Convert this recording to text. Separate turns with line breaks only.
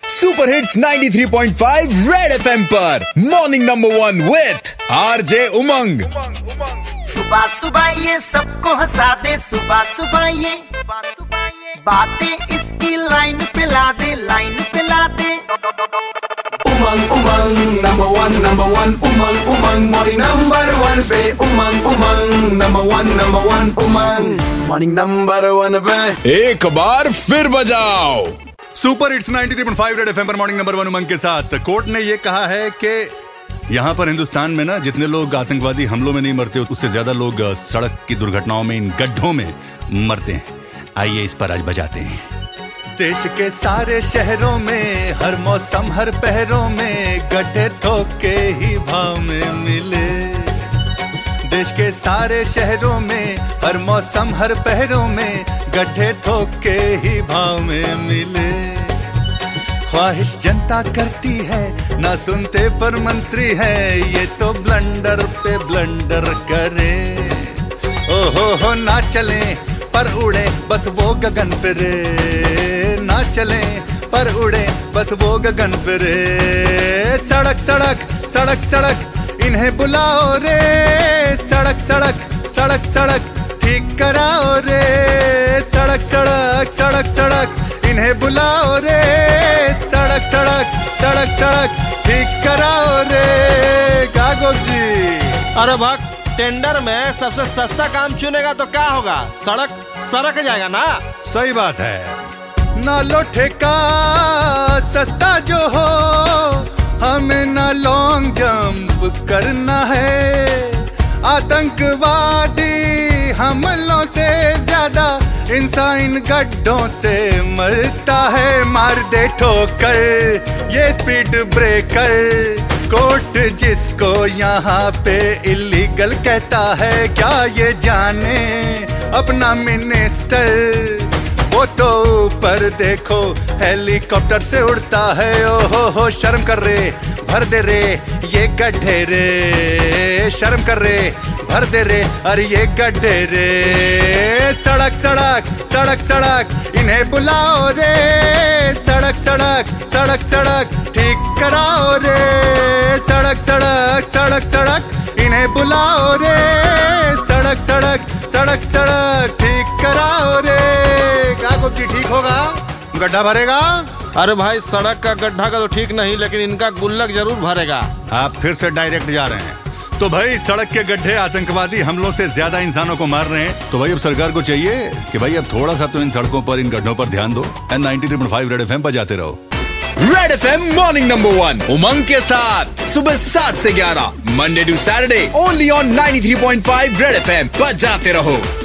Super hits 93.5 red FM पर morning number 1 with RJ Umang.
सुबह सुबह ये सबको हंसा दे, सुबह सुबह ये बातें इसकी लाइन पे ला दे, लाइन पे ला दे।
Umang Umang number one Umang Umang morning number 1 पे Umang Umang number one Umang morning number 1 पे
एक बार फिर बजाओ।
सुपर हिट्स 93.5 रेड एफएम पर मॉर्निंग नंबर 1 उमंग के साथ। कोर्ट ने ये कहा है कि यहाँ पर हिंदुस्तान में ना जितने लोग आतंकवादी हमलों में नहीं मरते उससे ज्यादा लोग सड़क की दुर्घटनाओं में, इन गड्ढों में मरते हैं। आइए इस पर आज बजाते हैं। देश के सारे शहरों में हर मौसम हर पहरों में गड्ढे ठोके ही भाव में मिले। देश के सारे शहरों में हर मौसम हर पहरों में गड्ढे ठोके ही भाव में मिले। ख्वाहिश जनता करती है ना सुनते पर मंत्री है, ये तो ब्लंडर पे ब्लंडर करे। हो ना चले पर उड़े बस वो गगन पे रे, ना चले पर उड़े बस वो गगन पे रे। सड़क सड़क सड़क सड़क इन्हें बुलाओ रे, सड़क सड़क सड़क सड़क ठीक कराओ रे। सड़क सड़क सड़क सड़क इन्हें बुलाओ रे, सड़क सड़क सड़क सड़क ठीक कराओ रे। गागो जी
अरे भक्त, टेंडर में सबसे सस्ता काम चुनेगा तो क्या होगा? सड़क सरक जाएगा ना।
सही बात है। ना लो ठेका सस्ता जो हो, हमें ना लॉन्ग जंप करना है। आतंकवादी हमलों से ज्यादा इंसान गड्ढों से मरता है। मार दे ठोकर ये स्पीड ब्रेकर, कोर्ट जिसको यहाँ पे इलीगल कहता है, क्या ये जाने अपना मिनिस्टर? वो तो ऊपर देखो हेलीकॉप्टर से उड़ता है। ओ हो शर्म कर रे भर दे रे ये गड्ढे रे, शर्म कर रे भर दे रे अरे ये गड्ढे रे। सड़क सड़क सड़क सड़क इन्हें बुलाओ रे, सड़क सड़क सड़क सड़क ठीक कराओ रे। सड़क सड़क सड़क सड़क इन्हें बुलाओ रे, सड़क सड़क सड़क सड़क ठीक कराओ रे। क्या कुछ ठीक होगा? गड्ढा भरेगा?
अरे भाई, सड़क का गड्ढा का तो ठीक नहीं, लेकिन इनका गुल्लक जरूर भरेगा।
आप फिर से डायरेक्ट जा रहे हैं। तो भाई सड़क के गड्ढे आतंकवादी हमलों से ज्यादा इंसानों को मार रहे हैं, तो भाई अब सरकार को चाहिए कि भाई अब थोड़ा सा तो इन सड़कों पर, इन गड्ढों पर ध्यान दो। 93.5 रेड एफएम पर जाते रहो।
Red FM morning number 1 Umang के साथ सुबह 7 से 11 Monday to Saturday only on 93.5 red FM पर जाते रहो।